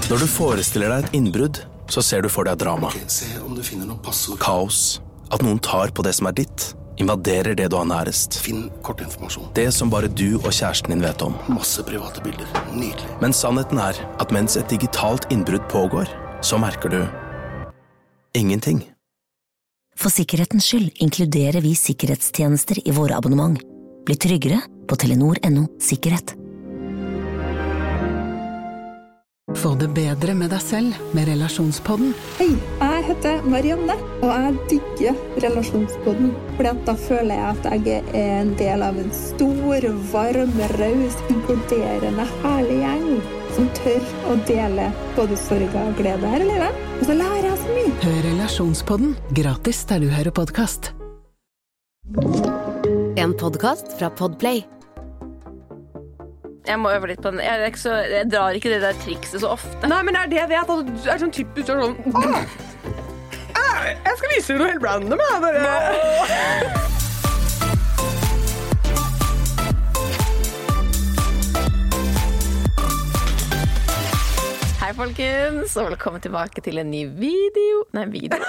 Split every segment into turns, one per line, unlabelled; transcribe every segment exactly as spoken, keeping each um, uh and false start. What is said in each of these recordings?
Når du forestiller deg et innbrudd, så ser du for deg drama.
Okay, se om du finner noe passord.
Kaos. At noen tar på det som er ditt. Invaderer det du har nærest.
Finn kortinformasjon.
Det som bare du og kjæresten din vet om.
Masse private bilder. Nydelig.
Men sannheten er at mens et digitalt innbrudd pågår, så merker du ingenting.
For sikkerhetens skyld inkluderer vi sikkerhetstjenester i våre abonnement. Bli tryggere på telenor punktum no sikkerhet.
Få det bedre med deg selv med Relasjonspodden.
Hei, jeg heter Marianne, og jeg digger Relasjonspodden. Fordi at da føler jeg at jeg er en del av en stor, varm, raus, inkluderende, herlig gjeng som tør å dele både sorg og glede her i livet. Og så lærer jeg så mye.
Hør Relasjonspodden gratis der du hører podcast.
En podcast fra Podplay.
Jeg må øve litt på den. Jeg, er ikke så, jeg drar ikke det der trikset så ofte.
Nei, men det er det jeg vet. Altså, du er sånn typisk sånn Åh! Jeg skal vise deg noe helt random. Jeg bare...
Hei, folkens, og velkommen tilbake til en ny video. Nei, video.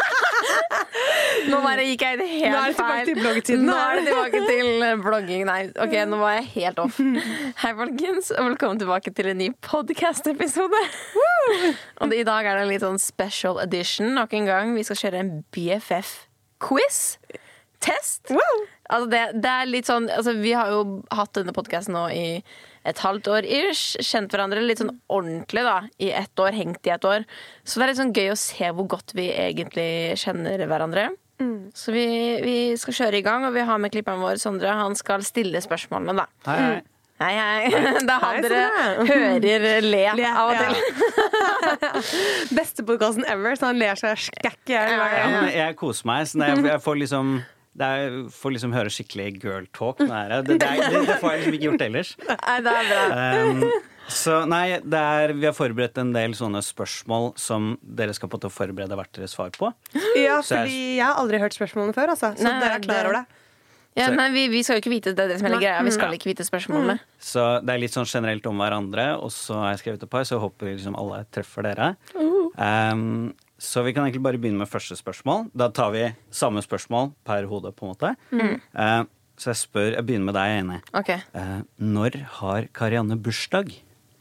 Nå bare gikk jeg helt feil.
Nå er det tilbake til bloggetiden.
Nå er det tilbake til blogging. Nei, ok, nå var jeg helt off. Hei, folkens, og velkommen tilbake til en ny podcast-episode. Og i dag er det en litt sånn special edition. Nok en gang, vi skal kjøre en B F F-quiz. Test. Altså det, det er litt sånn, altså vi har jo hatt denne podcasten nå i et halvt år ish, kjent hverandre litt sånn ordentlig da, i ett år, hengt i ett år. Så det er litt sånn gøy å se hvor godt vi egentlig kjenner hverandre. Mm. Så vi, vi skal kjøre i gang, og vi har med klipperen vår, Sondre. Han skal stille spørsmålene da.
Hei, hei.
Hei, hei. Da har dere hører le, le av og til.
Beste podcasten ever, så han ler seg skakk i hjel.
Ja, men jeg koser meg, så jeg, jeg får liksom... Det er, får liksom høre skikkelig girl talk. Det, det, det, det får jeg liksom ikke gjort ellers.
Nei, det er bra.
Um, så nei, det er, vi har forberedt en del sånne spørsmål som dere skal på til å forberede hvert deres svar på.
Ja,
så
fordi jeg har aldri hørt spørsmålene før, altså. Så
nei,
dere er klar over det.
Ja, nei, vi, vi skal jo ikke vite det, det som er greia. Vi skal ikke vite spørsmålene.
Mm.
Så det er litt sånn generelt om hverandre, og så har jeg skrevet et par, så jeg håper liksom alle treffer dere. Um, Så vi kan egentlig bare begynne med første spørsmål. Da tar vi samme spørsmål per hode, på en måte. Mm. Uh, så jeg spør, jeg begynner med deg, Ene.
Okay.
Uh, når har Karianne bursdag?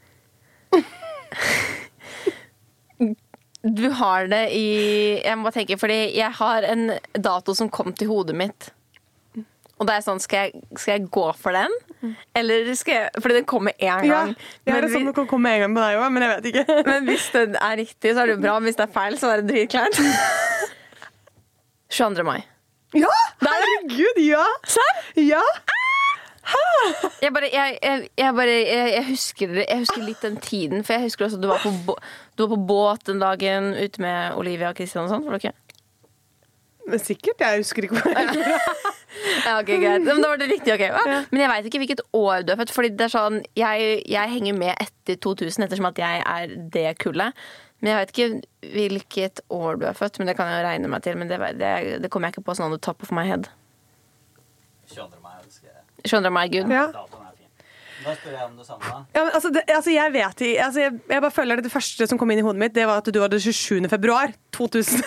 Du har det i... Jeg må bare tenke, fordi jeg har en dato som kom til hodet mitt. Og det er sånn, skal jeg, skal jeg gå for den? Eller skal jeg... Fordi den kommer en gang.
Ja, det er det som kan komme en gang på deg også, men jeg vet ikke.
Men hvis den er riktig, så er det jo bra. Hvis det er feil, så er det dritklart. tjueandre mai.
Ja! Herregud, ja!
Serr?
Ja!
Jeg bare, jeg, jeg, jeg, bare jeg, jeg, husker, jeg husker litt den tiden. For jeg husker også at du var på, du var på båt den dagen ute med Olivia og Kristian og sånt. Var det ikke?
Men sikkert, jeg husker ikke hva jeg gjorde.
Ja, ok, greit. Men da var det riktig, ok. Ja. Men jeg vet ikke hvilket år du er født. Fordi det er sånn, jeg, jeg henger med etter to tusen, ettersom at jeg er det kullet. Men jeg vet ikke hvilket år du er født. Men det kan jeg jo regne meg til. Men det, det, det kommer jeg ikke på sånn on the top of my head.
tjueandre mai, det skal jeg.
tjueandre mai, gud.
Ja.
Da spør jeg om det samme.
Ja, men altså, det, altså jeg vet altså jeg, jeg bare føler det, det første som kom inn i hodet mitt, det var at du hadde tjuesjuende februar to tusen.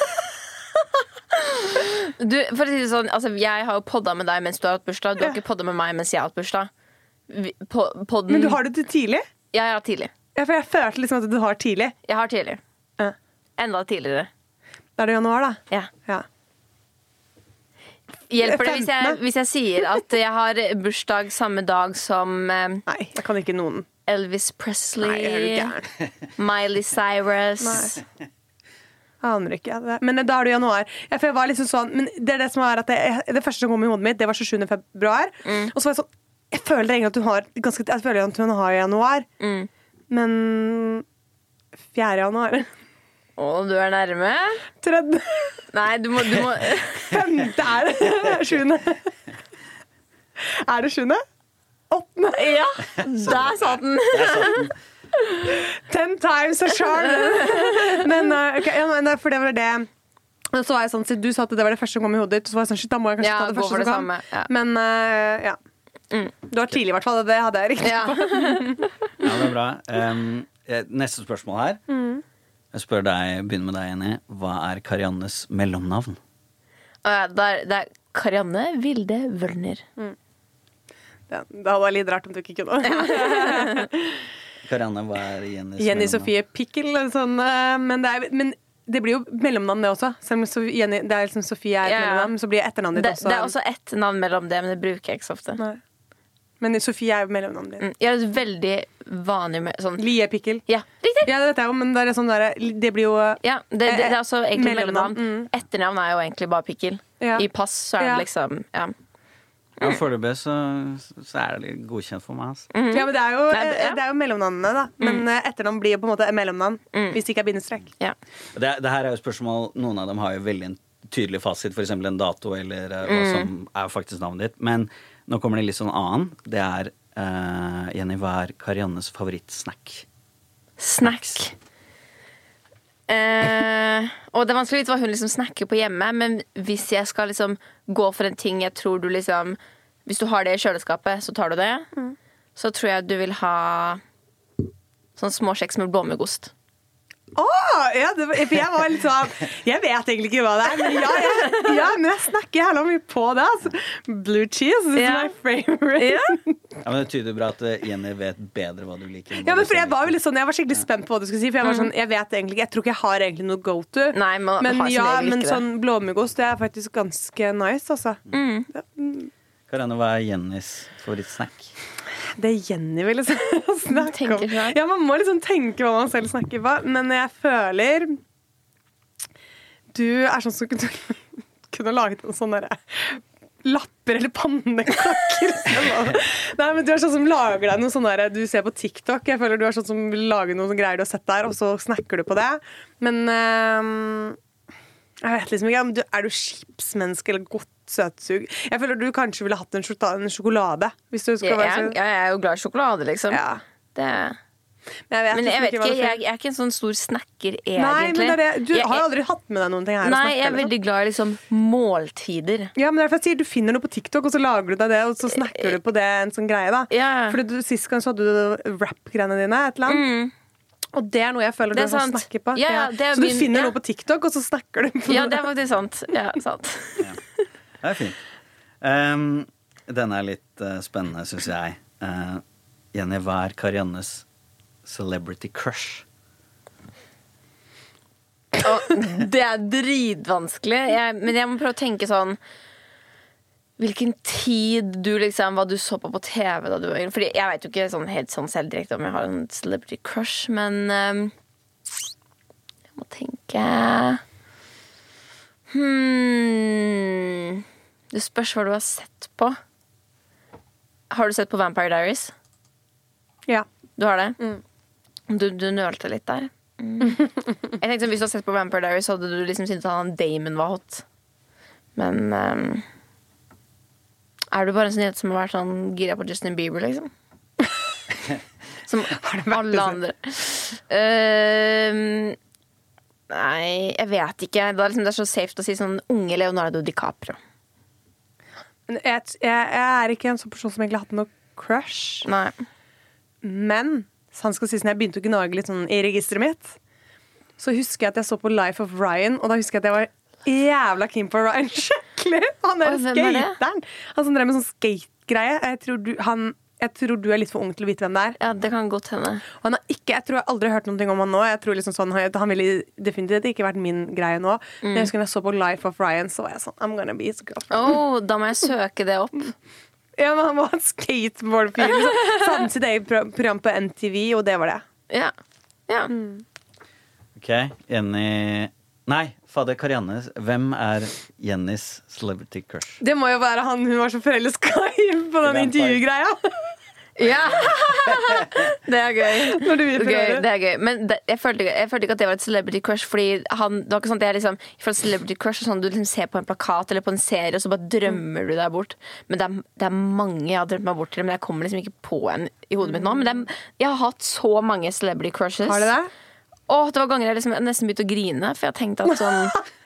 Du, for å si det sånn, altså, jeg har jo podda med deg mens du har hatt bursdag. Du har ikke podda med meg mens jeg har hatt bursdag. Vi, på, podden...
Men du har det til tidlig?
Ja, jeg har tidlig.
Ja, for jeg følte liksom at du har tidlig.
Jeg har tidlig.
Ja.
Enda tidligere.
Da er det januar, da.
Ja.
Ja.
Hjelper det hvis jeg, hvis jeg sier at jeg har bursdag samme dag som eh,
Nei, jeg kan ikke noen.
Elvis Presley,
Nei, er du gæren?
Miley Cyrus.
Nei. Jeg aner ikke. Men da er det januar. Jeg, jeg var liksom sånn, men det er det som er at det, det første som kom i hodet mitt, det var tjuesjuende februar. Mm. Og så var jeg sånn, jeg føler egentlig at hun har ganske, jeg føler at hun har januar. Mm. Men fjerde januar.
Å, du er nærme.
Tredje.
Nei, du må, du må...
Femte er det. Sjuende. Er det sjuende? Åttende.
Ja, der satt den.
Der satt den.
Ten times a charm. Men, uh, okay, ja, men for det var det. Og så var jeg sånn, siden du sa at det var det første som kom i hodet ditt, så var jeg sånn, shit, da må jeg kanskje
ja,
ta det første
det
som kom.
Ja.
Men uh, ja. Mm. Du var tidlig i hvert fall, det hadde jeg riktig
ja.
på.
Ja, det er bra. Um, Neste spørsmål her.
Mm.
Jeg spør deg, begynner med deg, Jenny. Hva er Kariannes mellomnavn?
Uh, det, er, det er Karianne Vilde Wølner.
Mm. Det, det hadde vært litt rart om du ikke kunne.
Karianne, hva er Jennys
Jenny
mellomnavn?
Sofie Pikkel, sånn, men, det er, men det blir jo mellomnavn det også. Selv om Sofie, Jenny, det er liksom Sofie er et
Ja, ja.
mellomnavn, så blir etternavnet
Det,
ditt også.
det er også ett navn mellom det, men det bruker jeg ikke så ofte.
Nei. Men Sofie er jo mellomnavnet ditt.
Mm, Jeg er et veldig vanlig med, sånn.
Lie Pikkel.
Ja, riktig!
Ja, det vet jeg jo, men det er sånn der, det blir jo
Ja, det, det, det er også egentlig
Mellomnavn,
mellomnavn. Etternavn er jo egentlig bare Pikkel.
Ja.
I pass så er det
Ja.
liksom ja.
Ja, foreløpig så, så er det litt godkjent for meg. Altså.
Mhm.
Ja, men det er jo,
Nei, det- ja.
det er jo mellomnavnene, da. Men
Mm.
eh, etternavn blir jo på en måte et mellomnavn
Mm.
hvis det ikke er bindestrek.
Ja.
Det, det her er jo spørsmål. Noen av dem har jo veldig en tydelig fasit, for eksempel en dato eller eh, hva
Mm.
som er faktisk navnet ditt. Men nå kommer det litt sånn annen. Det er eh, Jenny, hva er Kariannes favorittsnack?
Snack. Eh, og det er vanskelig å vite hva hun liksom snakker på hjemme, men hvis jeg skal liksom gå for en ting jeg tror du liksom Hvis du har det i kjøleskapet, så tar du det.
Mm.
Så tror jeg du vil ha sånn små kjeks med blåmuggost.
Åh, ja, det, var- for jeg var litt sånn Jeg vet egentlig ikke hva det er, men ja, jeg, ja, men jeg snakker jævla mye på det. Altså. Blue cheese is
Ja.
my favorite.
Ja.
Ja, men Det tyder bra at eh, Jenny vet bedre hva du liker. enn hva
Ja, men
du
for jeg
selv
var jo
liker.
litt sånn Jeg var skikkelig spent på hva du skulle si. For jeg var sånn Jeg vet egentlig ikke Jeg tror ikke jeg har egentlig noe go to.
Nei, man
Men
har som
ja,
regel
men
ikke det.
sånn blåmuggost, det er faktisk ganske nice, altså.
Mm.
Karianne, hva er Jennys favorittsnack?
Det Jenny ville snakke
Tenker
om.
selv.
Ja, man må liksom tenke hva man selv snakker på. Men jeg føler du er sånn som kunne, kunne laget en sånn derre lapper eller pannekaker. Nei, men du er sånn som lager deg noe sånn der du ser på TikTok. Jeg føler du er sånn som lager noen greier du har sett der, og så snakker du på det. Men øhm, jeg vet liksom ikke om du, er du chipsmenneske eller godt søtsug. Jeg føler du kanskje ville hatt en sjokolade, en sjokolade hvis du skal
Jeg,
være
jeg,
så...
jeg er jo glad i sjokolade, liksom.
Ja.
Det
Men jeg vet,
Men
liksom
jeg vet
hva
ikke,
det
jeg, jeg er ikke en sånn stor snacker, egentlig.
Nei, men det er det. Du
Jeg-
har jo aldri hatt med deg noen ting her. å
Nei,
snakke,
jeg er
liksom.
veldig glad i liksom måltider.
Ja, men derfor jeg sier Du finner noe på TikTok, og så lager du deg det, og så snakker du på det en sånn greie. da
Ja.
Fordi du, Sist gang så hadde du rap-greiene dine, et eller annet.
Mm.
Og det er noe jeg føler
Det
du
er
har
sant.
snakker på.
Ja, ja, det er
så du
min-
finner
ja.
noe på TikTok, og så snakker du på
Ja, det er faktisk sant. Ja, sant.
Det er fint. Um, denne er litt uh, spennende, syns jeg. Uh, Jenny, hva er Kariannes celebrity crush?
Og det er dritvanskelig. Jeg, men jeg må prøve å tenke sånn hvilken tid du liksom hva du så på på T V da du var yngre. Fordi jeg vet jo ikke sånn, helt sånn selv direkte om jeg har en celebrity crush, men um, jeg må tenke Hmm Det spørs hva du har sett på. Har du sett på Vampire Diaries?
Ja.
Du har det? Du, du nølte litt der. Mm. Jeg tenkte sånn, Hvis du har sett på Vampire Diaries, så hadde du liksom syntes at han Damon var hot. Men um, er du bare en sånn jente som har vært sånn gira på Justin Bieber, liksom? Som alle andre. Uh, nei, jeg vet ikke. Det er, liksom, det er så safe å si sånn unge Leonardo DiCaprio.
Men jeg, jeg, jeg er ikke en sånn person som egentlig har hatt noe crush.
Nei.
Men så han skal si sånn, jeg begynte å gnage litt sånn i registeret mitt. Så husker jeg at jeg så på Life of Ryan, og da husker jeg at jeg var jævla keen på Ryan skikkelig. Han der
Oi, hvem er det?
skateren. Han som drev med sånn skate-greie. Jeg tror du, han, jeg tror du er litt for ung til å vite hvem det er.
Ja, det kan godt hende.
Og han har ikke, jeg tror jeg aldri har hørt noe om han nå. Jeg tror liksom sånn, Han ville definitivt ikke vært min greie nå.
Mm.
Men jeg husker når jeg så på Life of Ryan, så var jeg sånn I'm gonna be his girlfriend.
Oh, da må jeg søke det opp.
Ja, men Han var en skateboardfyr. Liksom. Så hadde han sitt eget pro- program på M T V, og det var det.
Ja, ja.
Ok, Jenny Nei, fader, Karianne. Hvem er Jennys celebrity crush?
Det må jo være han hun var så forelska i på den
Vampire.
intervjugreia.
Ja. Det er gøy.
Når du vil
Det er
prøve
gøy,
det.
det er gøy. Men det, jeg, følte, ikke- jeg følte ikke at det var et celebrity crush. Fordi han, det var ikke sånn at jeg liksom jeg føler at celebrity crush er sånn du liksom ser på en plakat eller på en serie, og så bare drømmer du deg bort. Men det er, det er mange jeg har drømt meg bort til, men jeg kommer liksom ikke på en i hodet mitt nå. Men det er, jeg har hatt så mange celebrity crushes.
Har du det?
Åh, det var ganger jeg liksom jeg nesten begynte å grine, for jeg tenkte at sånn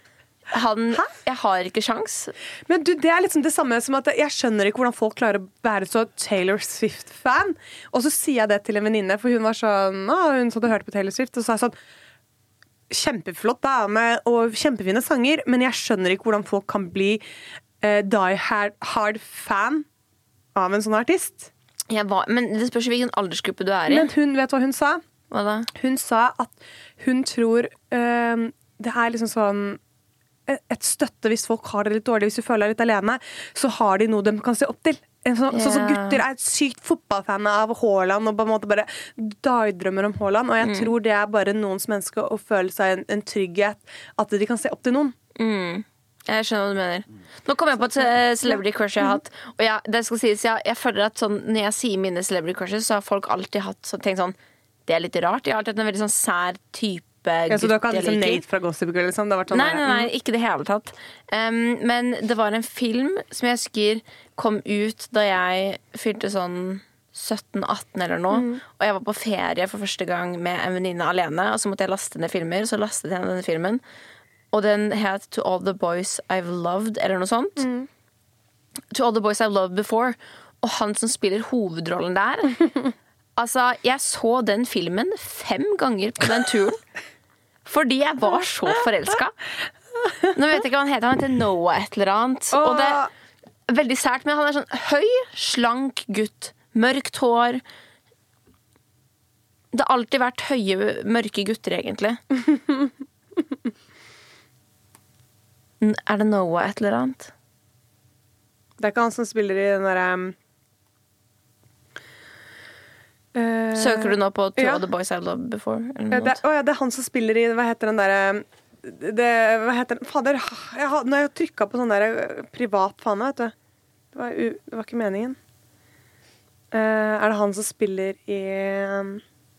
Han, jeg har ikke sjans.
Men du, det er liksom det samme som at jeg skjønner ikke hvordan folk klarer å være så Taylor Swift-fan. Og så sier jeg det til en venninne, for hun var sånn, å, hun hadde hørt på Taylor Swift, og så sa jeg sånn, kjempeflott dame og kjempefine sanger, men jeg skjønner ikke hvordan folk kan bli uh, die hard, hard fan av en sånn artist.
Jeg var, men det spørs hvilken aldersgruppe du er i.
Men hun, vet hva hun sa?
Hva da?
Hun sa at hun tror uh, det er liksom sånn et støtte hvis folk har det litt dårlig, hvis du føler deg litt alene, så har de noe de kan se opp til. Sånn yeah. så, så gutter er et sykt fotballfan av Haaland og på en måte bare dagdrømmer om Haaland, og jeg mm. tror det er bare noens mennesker å føle seg en, en trygghet at de kan se opp til noen.
Mm. Jeg skjønner hva du mener. Nå kommer jeg på et celebrity crush jeg har hatt, og jeg, det skal sies, jeg, jeg føler at sånn, når jeg sier mine celebrity crushes, så har folk alltid hatt så, tenkt sånn, det er litt rart. Jeg har alltid hatt en veldig sånn sær type
ja, så du har ikke hatt liksom Nate fra Gossip Girl liksom? Det har vært sånn
nei, nei, nei, ikke det hele tatt um, men det var en film som jeg husker kom ut da jeg fylte sånn sytten atten eller noe, mm. og jeg var på ferie for første gang med en venninne alene, og så måtte jeg laste ned filmer, så lastet jeg ned denne filmen, og den het To All The Boys I've Loved eller noe sånt mm. To All The Boys I've Loved Before, og han som spiller hovedrollen der altså, jeg så den filmen fem ganger på den turen fordi jeg var så forelsket. Nå vet jeg ikke hva han heter. Han heter Noah et eller annet. Oh. Og det er veldig sært, men han er sånn høy, slank gutt. Mørkt hår. Det har alltid vært høye, mørke gutter, egentlig. Er det Noah et eller annet?
Det er ikke han som spiller i den der... Um
Uh, Søker du nå på To ja. All The Boys I've Loved Before?
Ja, det, oh ja, det er han som spiller i Hva heter den der det, Hva heter den? Fader, jeg har, når jeg har trykket på sånn der privat fane, vet du det var, u, det var ikke meningen uh, Er det han som spiller i um,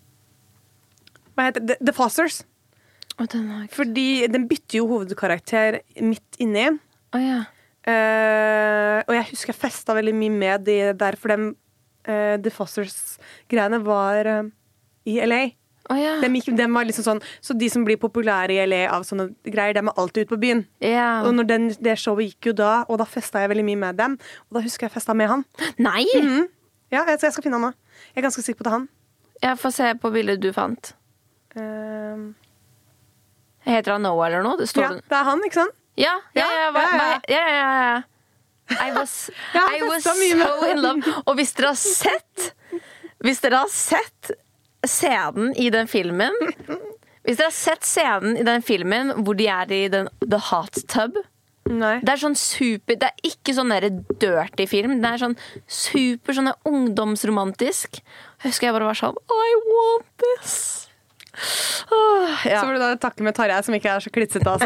Hva heter det? The Fosters
oh, den
Fordi den bytter jo hovedkarakter midt inni
oh, ja.
uh, Og jeg husker jeg festet veldig mye med de der for dem Uh, The Fosters-greiene var uh, i L A.
Oh, ja.
de, gikk, de var liksom sånn, så de som blir populære i L A av sånne greier, de er alltid ute på byen.
Yeah.
Og når den, det showet gikk jo da, og da festet jeg veldig mye med dem. Og da husker jeg festet med han.
Nei!
Mm-hmm. Ja, jeg, jeg skal finne han nå. Jeg er ganske sikker på det han.
Jeg får se på bildet du fant.
Uh,
Heter han Noah eller noe? Det står
ja, det er han, ikke sant?
Ja, ja, ja, ja, ja, ja, ja, ja. I was,
ja,
I was so in love. Og hvis dere har sett Hvis dere har sett scenen i den filmen Hvis dere har sett scenen i den filmen hvor de er i den, the hot tub
Nei.
Det er sånn super Det er ikke sånn der dirty film Det er sånn super sånn ungdomsromantisk Jeg husker jeg bare var sånn I want this Oh, ja.
Så får du da takke med Tarjei som ikke er så klitsete altså.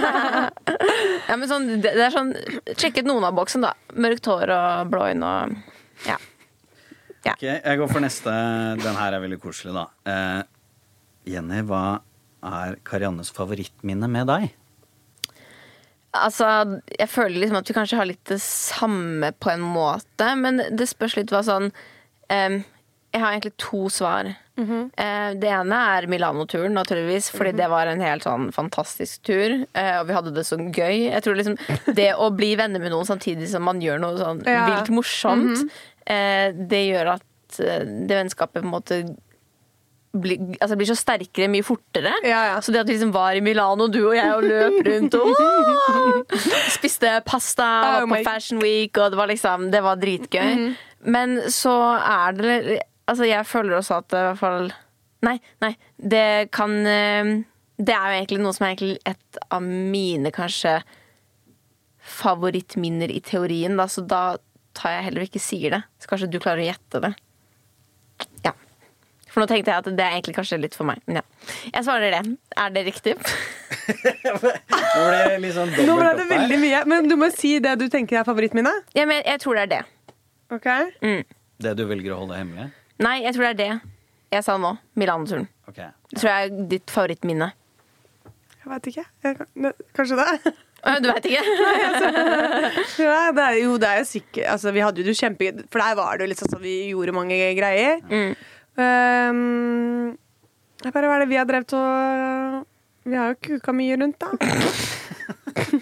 Ja, men sånn, det, det er sånn sjekket noen av boksen da mørkt hår og blå øyne og ja. Ja.
Ok, jeg går for neste. Den her er veldig koselig da eh, Jenny, hva er Kariannes favorittminne med deg?
Altså, jeg føler liksom at vi kanskje har litt det samme på en måte, men det spørs litt hva sånn eh, jeg har egentlig to svar. Mm-hmm. eh, det ene er Milano-turen, naturligvis, fordi mm-hmm. det var en helt sånn fantastisk tur, eh, og vi hadde det så gøy. Jeg tror liksom det å bli venner med noen samtidig som man gjør noe sånn ja. Vilt morsomt, mm-hmm. eh, det gjør at eh, det vennskapet på en måte blir, altså blir så sterkere mye fortere.
Ja, ja.
Så det at vi liksom var i Milano, du og jeg, og løp rundt og spiste pasta, var oh på Fashion Week, og det var liksom, det var dritgøy. Mm-hmm. Men så er det altså jeg føler også at det i hvert fall nei, nei, det kan det er jo egentlig noe som er egentlig et av mine kanskje favorittminner i teorien da, så da tar jeg heller ikke sier det så kanskje du klarer å gjette det ja, for nå tenkte jeg at det er egentlig kanskje litt for meg, men ja jeg svarer det, er det riktig?
Nå ble det litt sånn
Nå ble det veldig mye, men du må si det du tenker er favorittminne
ja, men jeg, jeg tror det er det
ok
mm.
Det du velger å holde hemmelig?
Nei, jeg tror det er det. Jeg sa nå. Milano-turen.
Okay.
Det tror jeg er ditt favorittminne.
Jeg vet ikke. Jeg, kanskje det.
Du vet ikke?
Nei, altså. Ja, det er jo, det er jo sikkert altså, vi hadde jo det kjempe for der var det jo litt sånn at vi gjorde mange greier
mm.
um, jeg bare, hva er det vi har drevet og vi har jo kuka mye rundt da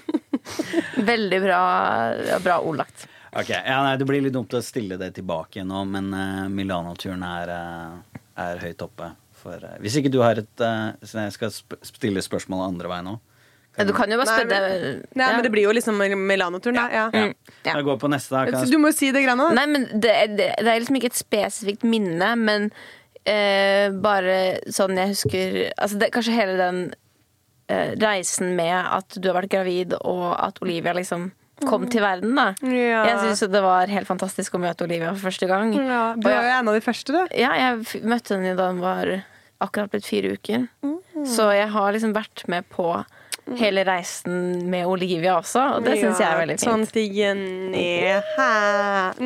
Veldig bra, bra ordlagt.
Ok, ja, nei, det blir litt dumt å stille det tilbake nå, men uh, Milano-turen er, uh, er høyt oppe. For, uh, hvis ikke du har et uh, så jeg skal sp- stille spørsmål andre vei nå.
Ja, du kan jo bare spørre
Nei, men, nei, ja. men det blir jo liksom Milano-turen, da. Ja.
Ja.
Mm, ja.
Jeg går på neste, da. Kan jeg...
Du må jo si det grann.
Nei, men det, det, det er liksom ikke et spesifikt minne, men uh, bare sånn jeg husker altså det, kanskje hele den uh, reisen med at du har vært gravid, og at Olivia liksom kom til verden, da.
Ja.
Jeg synes det var helt fantastisk å møte Olivia for første gang.
Ja, du var jo en av de første, du.
Ja, jeg f- møtte henne da hun var akkurat blitt fire uker. Mm. Så jeg har liksom vært med på hele reisen med Olivia også, og det synes jeg er veldig fint.
Sånn til Jenny. Hæ?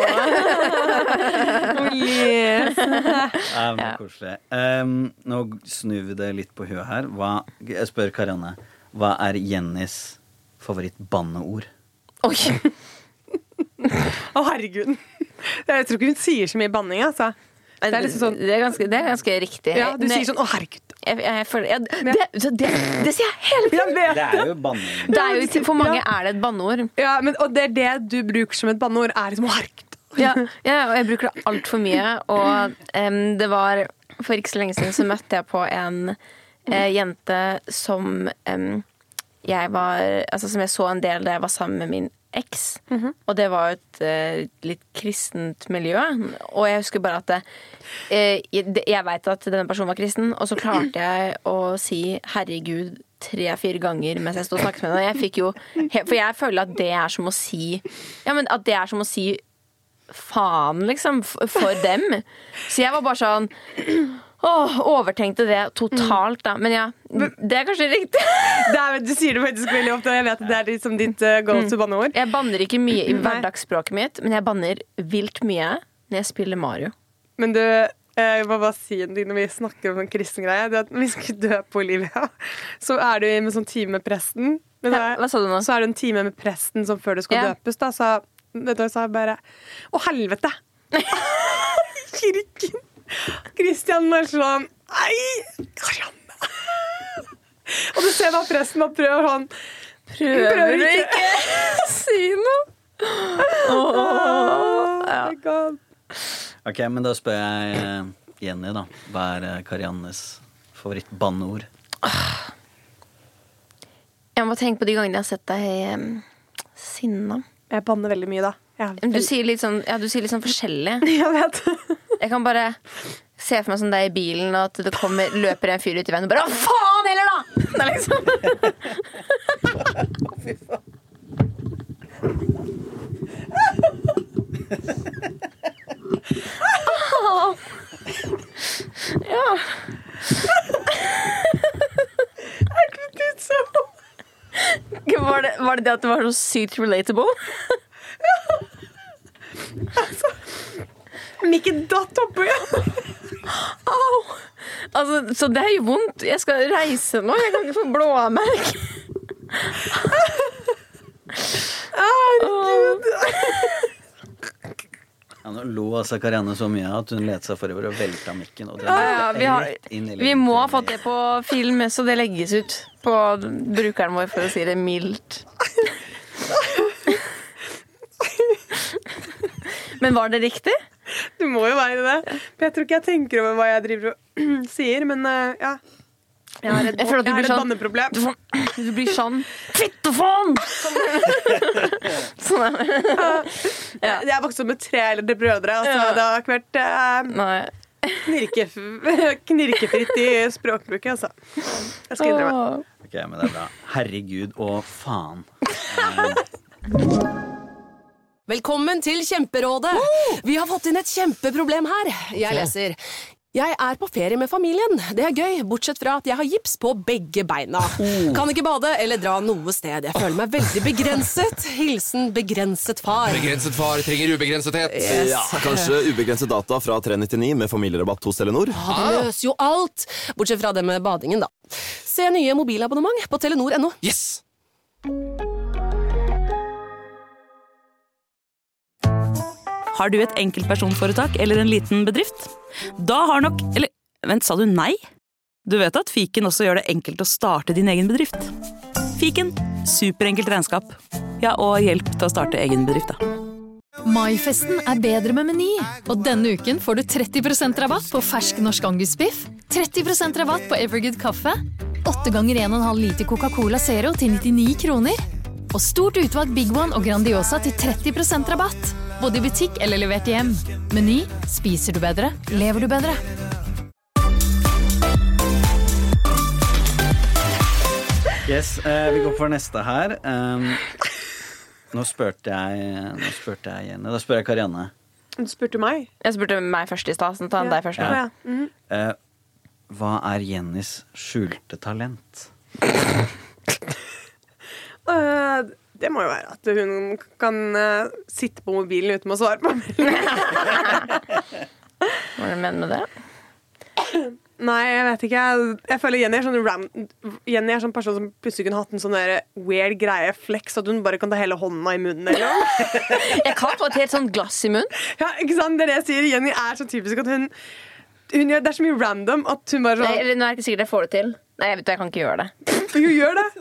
Olivia.
Ja, men koselig. Um, nå snur vi det litt på huet her. Hva, jeg spør Karianne, hva er Jennys favorittbanneord?
Oi!
Å, herregud. Jeg tror ikke hun sier så mye banning, altså. Det er liksom sånn
Det er ganske, det er ganske riktig.
Ja, du
Nei,
sier sånn, å, herregud.
jeg, jeg føler, ja, det, det, det, det sier jeg hele tiden.
Det er jo banning.
Det er jo, for mange er det et banneord.
Ja, men, og det er det du bruker som et banneord, er liksom, å, herregud.
Ja, ja, og jeg bruker det alt for mye. Og um, det var for ikke så lenge siden så møtte jeg på en uh, jente som um, jeg var altså som jeg så en del da jeg var sammen med min eks. Mm-hmm. Og det var jo et uh, litt kristent miljø. Og jeg husker bare at det, uh, jeg, jeg vet at denne personen var kristen, og så klarte jeg å si herregud tre-fire ganger mens jeg stod og snakket med henne. Jeg fikk jo, for jeg føler at det er som å si ja, men at det er som å si faen, liksom, for dem. Så jeg var bare sånn Åh, overtenkte det totalt, da. Men ja, det er kanskje riktig.
Det er, du sier det faktisk veldig ofte, og jeg vet at det er liksom ditt uh, go-to-banneord.
Jeg banner ikke mye i hverdagsspråket mitt, men jeg banner vilt mye når jeg spiller Mario.
Men du, jeg må bare si en ting når vi snakker om en kristen greie, det er at når vi skal dø på Olivia, så er du med sånn time med presten. Men
Ja, hva sa du nå?
Så er det en time med presten som før du skal
Ja.
døpes, da, så vet du, sa jeg bare, å helvete! Kirken! Kristian er sånn, nei, Karianne! Og du ser bare presten og prøver sånn,
Prøver du ikke si noe?
oh, my God.
Ok, men da spør jeg eh, Jenny, da. Hva er eh, Kariannes favorittbanneord?
Jeg må tenke på de gangene jeg har sett deg um, sinna.
Jeg banner veldig mye, da. Jeg,
Du sier litt sånn, ja, du sier litt sånn forskjellig.
jeg vet.
Jeg kan bare se for meg sånn deg i bilen, og at det kommer, løper en fyr ut i veien og bare å, faen heller, da! Det er liksom
Fy faen.
Ja.
Jeg kunne ut så.
Var det, var det det at det var så sykt relatable?
Altså, Mikke datt oppi.
Au! Altså, så det er jo vondt. Jeg skal reise nå. Jeg kan ikke få blåmerk.
Herregud.
Ja, nå lo altså Karianne så mye at hun lette seg forover og velta mikken. Og
Ja, ja, vi, har,
rett inn i
vi må ha
linken.
fått det på film, så det legges ut på brukeren vår, for å si det mildt. Men var det riktig?
Du må jo være det. Jeg tror ikke jeg tenker over hva jeg driver og sier, men uh, ja. Jeg har et,
Jeg føler at du
jeg har
blir
et
sånn-
banneproblem.
Du, får, du blir sånn fittefaen! Sånn er det. Ja.
Jeg har vokst opp med tre eldre brødre, altså
Ja.
det har ikke vært uh,
Nei.
knirkef knirkefritt i språkbruket, altså. Jeg skal innrømme.
Ok, men det er bra. Herregud og faen. Eh,
Velkommen til Kjemperådet. Vi har fått inn et kjempeproblem her. Jeg leser. Jeg er på ferie med familien. Det er gøy, bortsett fra at jeg har gips på begge beina. Kan ikke bade eller dra noe sted. Jeg føler meg veldig begrenset. Hilsen begrenset far.
Begrenset far trenger ubegrensethet.
Yes.
Ja, kanskje ubegrenset data fra tre nittioni med familierabatt hos Telenor.
Ja, det løser jo alt. Bortsett fra det med badingen, da. Se nye mobilabonnement på telenor punktum no.
Yes!
Har du et enkeltpersonforetak eller en liten bedrift? Da har nok... Eller, vent, sa du nei? Du vet at Fiken også gjør det enkelt å starte din egen bedrift. Fiken, superenkelt regnskap. Ja, og hjelp til å starte egen bedrift, da.
Maifesten er bedre med Meny, og denne uken får du tretti prosent rabatt på fersk norsk angusbiff, tretti prosent rabatt på Evergood kaffe, åtte ganger en komma fem liter Coca-Cola Zero til nittini kroner, og stort utvalgt Big One og Grandiosa til tretti prosent rabatt, både i butikk eller levert hjem. Meny, spiser du bedre, lever du bedre.
Yes, eh, vi går for neste her. Um, nå spurte jeg Nå spurte jeg Jenny. Da spør jeg Karianne.
Du spurte meg?
Jeg spurte meg først i stad, så ta deg først.
Ja. Ja. Mm-hmm.
eh, Hva er Jennys skjulte talent?
uh, det må jo være at hun kan uh, sitte på mobilen uten å svare på melding.
Hva er det med det?
Nei, jeg vet ikke. Jeg, jeg føler Jenny er sånn ram, Jenny er sånn person som plutselig kunne hatt en sånn der weird greie flex, at hun bare kan ta hele hånda i munnen. Eller?
Jeg kan få et helt sånn glass i munnen.
Ja, ikke sant? Det er det jeg sier. Jenny er så typisk at hun, hun gjør, det er så mye random at hun bare sånn...
Nei, eller, nå er det ikke sikkert jeg får det til. Nei, jeg vet du, jeg kan ikke gjøre det.
Hun gjør det.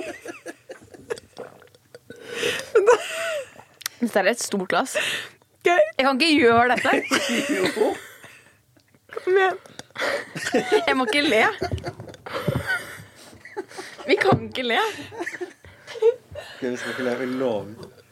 Hvis det er et stort glass.
Okay.
Jeg kan ikke gjøre dette.
Jo. Kom igjen.
Jeg må ikke le. Vi kan ikke le.
Okay, vi skal ikke le, vi lover.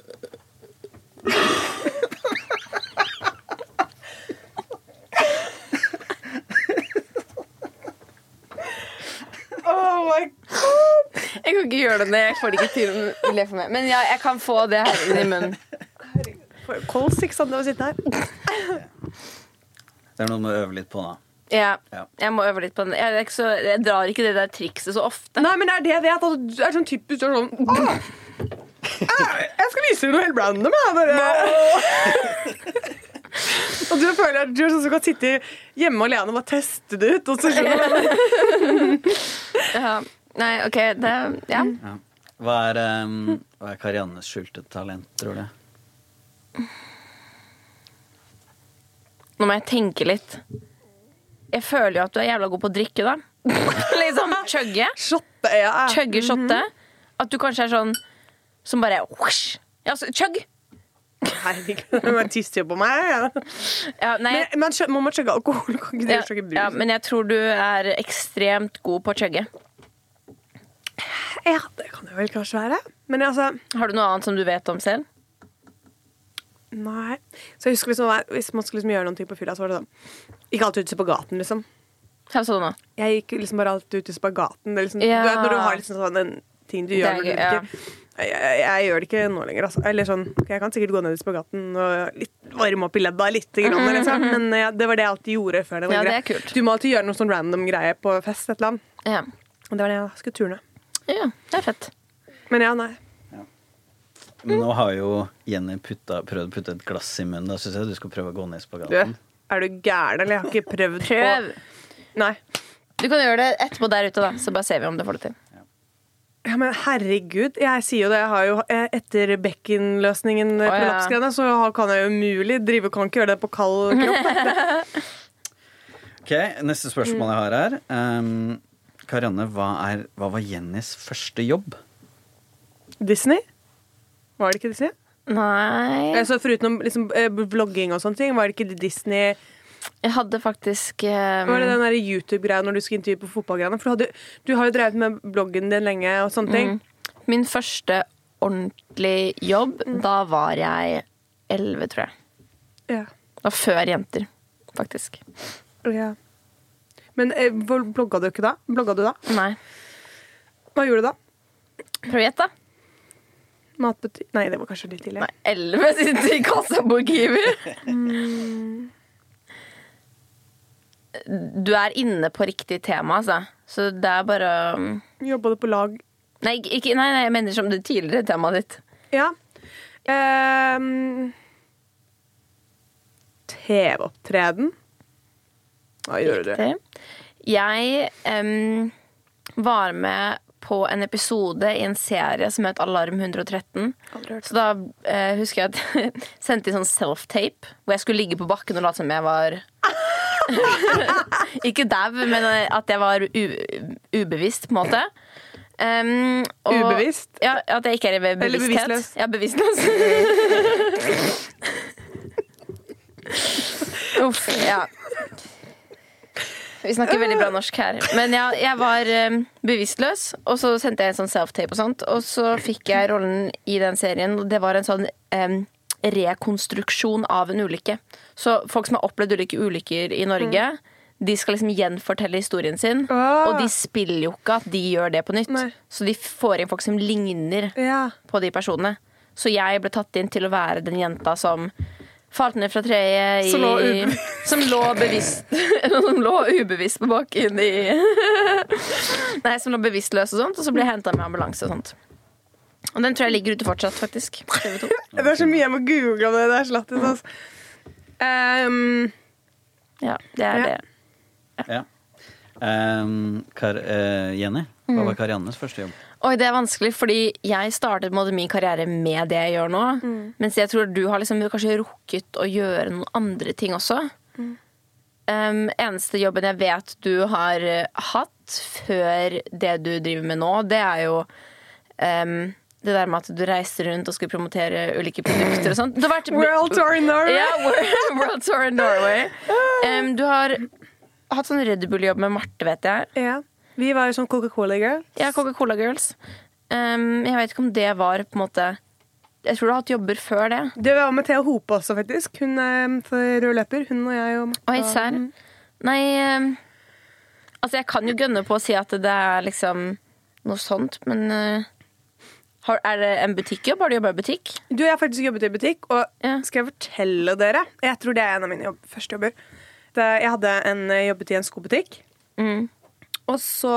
Oh my god.
Jeg kan ikke gjøre det. Jeg får det ikke til å le for meg. Men ja, jeg kan få det her inn i munnen.
Cold six hadde å sitte her.
Det er noe med å øve litt på da.
Ja,
ja.
Jeg må øve litt på den. Jeg, er ikke så, jeg drar ikke det der trikset så ofte.
Nei, men er det det at du er sånn typisk du er sånn Åh, jeg skal vise deg noe helt random jeg, bare. Og du føler at du er sånn som kan sitte hjemme alene og bare teste det ut og så
ja. Nei, ok det, ja.
Ja. Hva er, um, hva er Kariannes skjulte talent, tror du?
Nå må jeg tenke litt. Jeg føler jo at du er jævla god på å drikke da. Liksom chugge.
Shotte, ja.
Chugge, shotte. At du kanskje er sånn som bare whoosh. Ja, så, chugg.
Herregud, man tisser jo på meg. Ja.
Ja, nei,
men man, må man chugge alkohol? Kan ikke
ja,
chugge brus?
ja, men jeg tror du er ekstremt god på å chugge.
Ja, det kan det vel kanskje være. Men altså...
Har du noe annet som du vet om selv?
Nei. Så jeg husker liksom, hvis man skulle liksom gjøre noen ting på fylla, så var det sånn ikke alltid ute på gaten, liksom.
Hva så nå?
Jeg gikk liksom bare alltid ute på gaten. Det er liksom,
ja.
du vet, når du har liksom sånn en ting du gjør når du
ja.
drikker. Jeg, jeg, jeg gjør det ikke nå lenger, altså. Eller sånn, jeg kan sikkert gå ned på gaten og litt, varme opp i ledda litt, grann, mm-hmm. liksom. Men ja, det var det jeg alltid gjorde før det var
ja,
greit.
Det er kult.
Du må alltid gjøre noen sånn random greie på fest et eller annet.
Ja.
Og det var det jeg skulle turne.
Ja, det er fett.
Men ja, nei.
Men nå har jo Jenny putta, prøvd å putte et glass i munnen. Da synes jeg du skal prøve å gå ned på
Du,
gaten.
er du gæren, eller? Jeg har ikke prøvd
Prøv.
på... Nei.
Du kan gjøre det etterpå der ute da, så bare ser vi om du får det til.
Ja, men herregud, jeg sier jo det. Jeg har jo etter Bekken-løsningen
oh,
på
ja.
lappskrene, så kan jeg jo umulig drive, kan ikke gjøre det på kald kropp.
Ok, neste spørsmål jeg har her. Um, Karianne, hva, er, hva var Jennys første jobb?
Disney? Var det ikke Disney?
Nei.
Altså, foruten liksom, vlogging og sånne ting, var det ikke Disney?
Jeg hadde faktisk um...
Var det den der YouTube-greia når du skulle intervjue på fotballgreiene? For du, hadde, du har jo drevet med bloggen din lenge og sånne ting.
Mm. Min første ordentlig jobb, mm. da var jeg elleve, tror jeg.
Ja.
Det var før jenter, faktisk.
Ja. Men eh, blogga du ikke da? Blogga du da?
Nei.
Hva gjorde du da?
Prøv gjett da.
Matbutikk? Nei, det var kanskje litt tidlig.
Nei, elleve sitter i kassabokgiver.
mm.
Du er inne på riktig tema, altså. Så det er bare...
Jobba du på lag?
Nei, ikke, nei, nei, jeg mener som det tidligere temaet ditt.
Ja. Um, T V-opptreden. Hva gjør du?
Jeg um, var med på en episode i en serie som het Alarm hundre og tretten. Så da uh, husker jeg at jeg sendte inn sånn self-tape, hvor jeg skulle ligge på bakken og late som jeg var... Ikke dau, men at jeg var u- ubevisst på en måte. Um, og,
Ubevisst?
Ja, at jeg ikke er i bevissthet.
Eller bevisstløs.
Ja, bevisstløs. Uff, ja. Vi snakker veldig bra norsk her. Men ja, jeg var um, bevisstløs, og så sendte jeg en sånn self-tape og sånt, og så fikk jeg rollen i den serien, og det var en sånn um, rekonstruksjon av en ulykke. Så folk som har opplevd ulike ulykker i Norge, mm. de skal liksom gjenfortelle historien sin, oh. og de spiller jo ikke at de gjør det på nytt. Nei. Så de får inn folk som ligner ja. på de personene. Så jeg ble tatt inn til å være den jenta som falt ned fra treet i, som, lå som lå bevisst eller som lå ubevisst på bakken i Nei, som lå bevisstløs og sånt, og så ble jeg hentet med ambulanse og sånt. Og den tror jeg ligger ute fortsatt, faktisk. T V to.
Det er så mye jeg må google om det. Det er slattet, altså. Um,
ja, det er ja.
det. Ja. Um, Kar uh, Jenny, hva var Kariannes første jobb?
Oi, det er vanskelig, fordi jeg startet måte, min karriere med det jeg gjør nå. Mm. Mens jeg tror du har liksom, kanskje rukket å gjøre noen andre ting også. Mm. Um, eneste jobben jeg vet du har hatt før det du driver med nå, det er jo um, det der med at du reiser rundt og skal promotere ulike produkter og sånt. Du har vært,
World Tour in Norway!
Ja, World, World Tour in Norway. Um, du har hatt sånn Red Bull-jobb med Marte, vet jeg.
Ja. Vi var jo sånn Coca-Cola Girls.
Ja, Coca-Cola Girls. Um, jeg vet ikke om det var på en måte Jeg tror du har hatt jobber før det.
Det var med Thea Hope også, faktisk. Hun er for rød løper. Hun og jeg og Martha.
Oi, sær. Nei, um, altså jeg kan jo gønne på å si at det er liksom noe sånt, men uh, har, er det en butikkjobb? Har du jobbet i butikk?
Du, jeg har faktisk jobbet i butikk, og ja. skal jeg fortelle dere Jeg tror det er en av mine jobb, første jobber. Det, jeg hadde en, jobbet i en skobutikk. Mm. Og så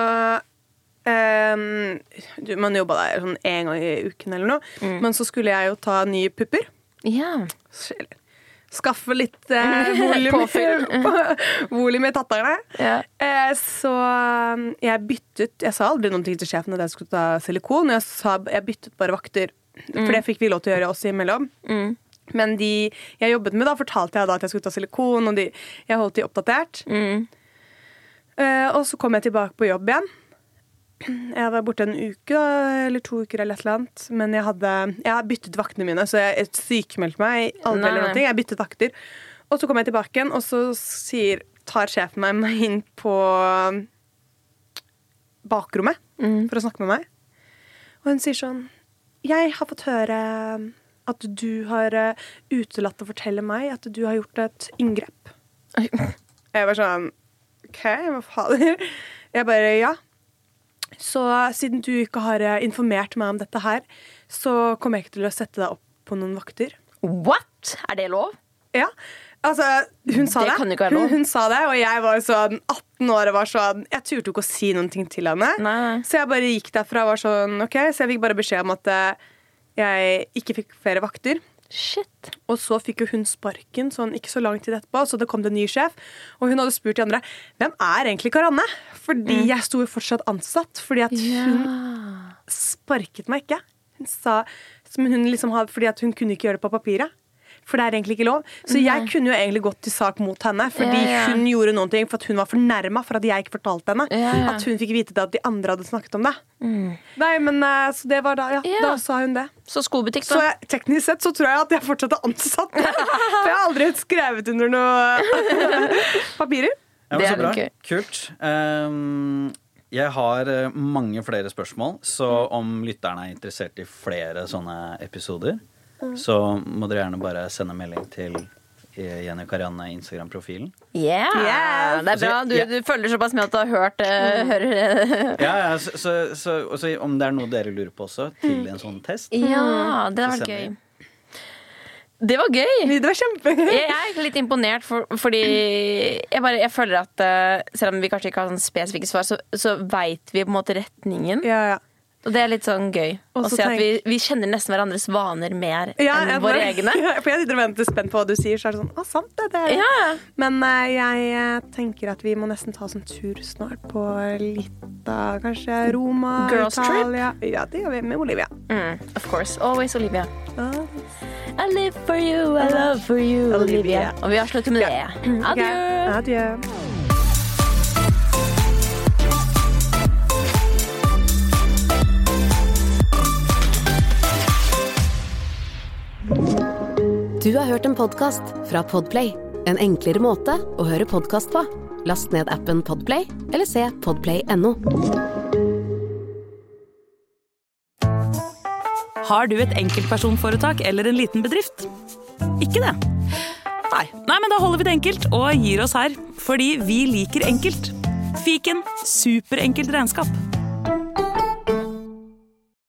um, man jobba der sånn en gang i uken eller noe. Mm. Men så skulle jeg jo ta nye pupper.
Ja.
Skaffe litt uh, volum, volum i tatterne. Ja. Uh, så um, jeg byttet Jeg sa aldri noen ting til sjefen at jeg skulle ta silikon. Jeg, sa, jeg byttet bare vakter. Mm. For det fikk vi lov til å gjøre oss imellom. Mm. Men de jeg jobbet med, da fortalte jeg da at jeg skulle ta silikon, og de, jeg holdt de oppdatert. Mm. Uh, og så kom jeg tilbake på jobb igjen. Jeg var borte en uke eller to uker eller et eller annet. Men jeg hadde Jeg har byttet vaktene mine, så jeg sykemeldte meg aldri eller noe. Jeg byttet vakter. Og så kom jeg tilbake igjen, og så sier, tar sjefen meg, meg inn på bakrommet mm. for å snakke med meg. Og hun sier sånn Jeg har fått høre at du har utelatt å fortelle meg at du har gjort et inngrep. Jeg var sånn OK, hva fader? Jeg bare, ja. Så siden du ikke har informert meg om dette her, så kommer jeg ikke til å sette deg opp på noen vakter.
What? Er det lov?
Ja. Altså, hun sa det.
Det kan jo ikke være lov.
Hun, hun sa det, og jeg var sånn atten år og var sånn Jeg turte ikke å si noen ting til henne.
Nei.
Så jeg bare gikk derfra og var sånn OK, så jeg fikk bare beskjed om at jeg ikke fikk flere vakter.
Shit.
Og så fikk jo hun sparken sånn ikke så lang tid etterpå, så det kom det en ny sjef, og hun hadde spurt de andre hvem er egentlig Karianne? Fordi mm. jeg sto jo fortsatt ansatt, fordi at
ja.
hun sparket meg ikke. Hun sa, som hun liksom hadde, fordi at hun kunne ikke gjøre det på papiret. For det er egentlig ikke lov. Så jeg Nei. kunne jo egentlig gått til sak mot henne, fordi ja, ja. hun gjorde noen ting for at hun var fornærmet for at jeg ikke fortalte henne. Ja, ja. At hun fikk vite det at de andre hadde snakket om det. Mm. Nei, men så det var da, ja, ja. Da sa hun det.
Så skobutikk da?
Så jeg, teknisk sett så tror jeg at jeg fortsatt er ansatt. For jeg har aldri skrevet under noe papirer.
Ja, men så bra. Kult. Um, jeg har mange flere spørsmål, så om lytterne er interessert i flere sånne episoder, så må dere gjerne bare sende melding til Jenny og Karianne Instagram-profilen.
Yeah. yeah, det er bra. Du, du følger såpass med at du har hørt uh, hører
Ja, ja, så, så, så også, om det er noe dere lurer på også til en sånn test.
Ja, det har vært gøy. Det var gøy.
Det var kjempegøy.
Jeg er litt imponert for, fordi jeg, bare, jeg føler at uh, selv om vi kanskje ikke har sånn spesifikke svar, så, så vet vi på en måte retningen.
Ja, ja.
Og det er litt sånn gøy å se at vi, vi kjenner nesten hverandres vaner mer
ja,
enn våre bare, egne.
Ja, for jeg sitter og venter spent på hva du sier, så er det sånn, å sant det, det er
ja.
Men uh, jeg tenker at vi må nesten ta sånn tur snart på litt av kanskje Roma,
Girls
Italia.
Trip?
Ja, det gjør vi med Olivia.
Mm, of course, always Olivia. Oh. I live for you, I love for you, Olivia. Og vi har sluttet med det. Adjø.
Okay. Adjø.
Du har hørt en podcast fra Podplay. En enklere måte å høre podcast på. Last ned appen Podplay, eller se podplay punktum no.
Har du et enkeltpersonforetak eller en liten bedrift? Ikke det? Nei. Nei, men da holder vi det enkelt og gir oss her. Fordi vi liker enkelt. Fiken, superenkelt regnskap.